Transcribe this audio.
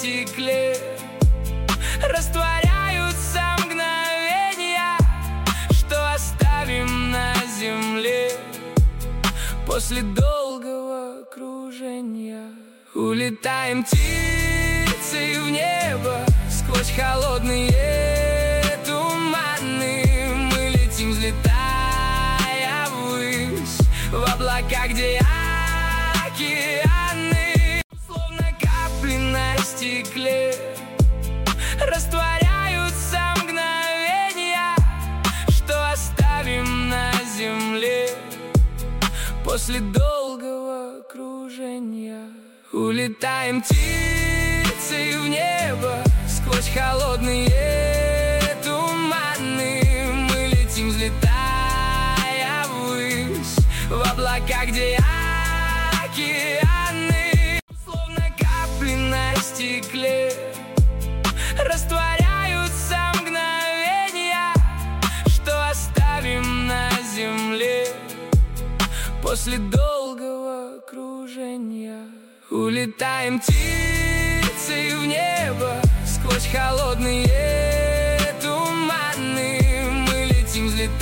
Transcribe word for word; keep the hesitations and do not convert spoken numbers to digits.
стекле. Растворяются мгновения, что оставим на земле. После долгого кружения улетаем птицей в небо. Сквозь холодные туманы мы летим, взлетая ввысь, в облака, где океаны. Словно капли на стекле растворяются мгновения, что оставим на земле. После долгого кружения улетаем птицей в небо. Сквозь холодные туманы мы летим, взлетая ввысь, в облака, где океаны. Словно капли на стекле растворяются мгновения, что оставим на земле. После долгого кружения улетаем птицей в небо. Сквозь холодные